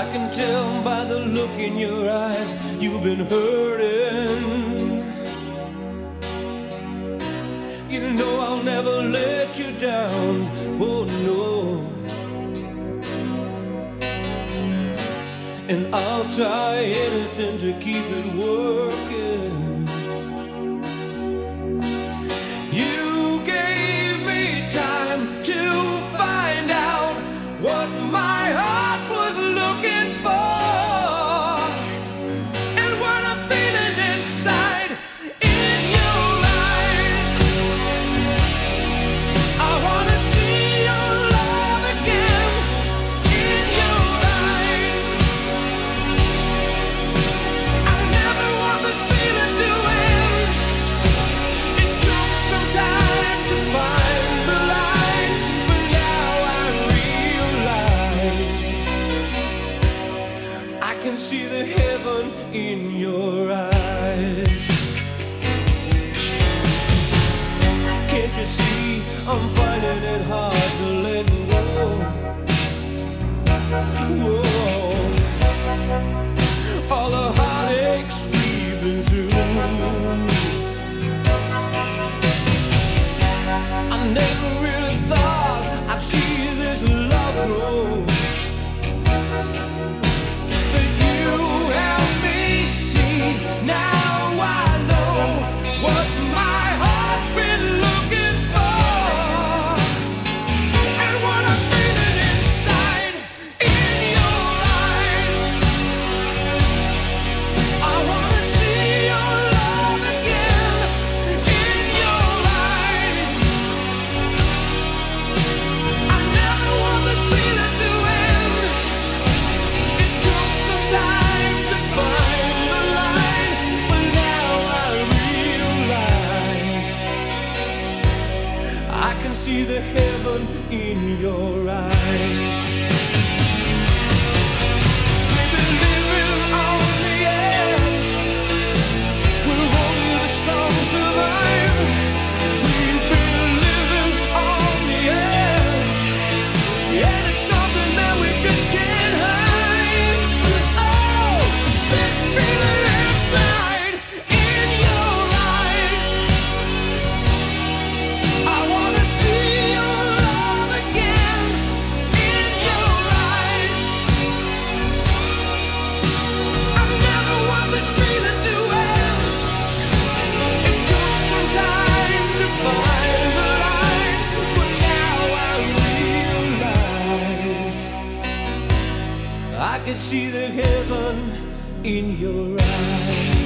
I can tell by the look in your eyes you've been hurting. You know I'll never let you down, oh no. And I'll try anything to keep it working. You gave me time to find out what my heart was looking for, and what I'm feeling inside in your eyes. I wanna see your love again in your eyes. I never want this feeling to end. It took some time to find the line, but now I realize I can see the heaven in your eyes. Can't you see I'm finding it hard to let go? Whoa. All the heartaches we've been through, I never really thought I'd see this love grow. But you help me see, now I know what my heart's been looking for, and what I'm feeling inside in your eyes. I wanna see your love again in your eyes. I never want this feeling to end. It took some time to find the line, but now I realize I can see the heaven in your eyes. We've been living on the edge, we're only the strong survive. We've been living on the edge, and it's something that we just can't hide. Oh, this feeling inside in your eyes. I wanna see your love again in your eyes. I never want this feeling to end. It took some time to find the line, but now I realize I can see the heaven in your eyes.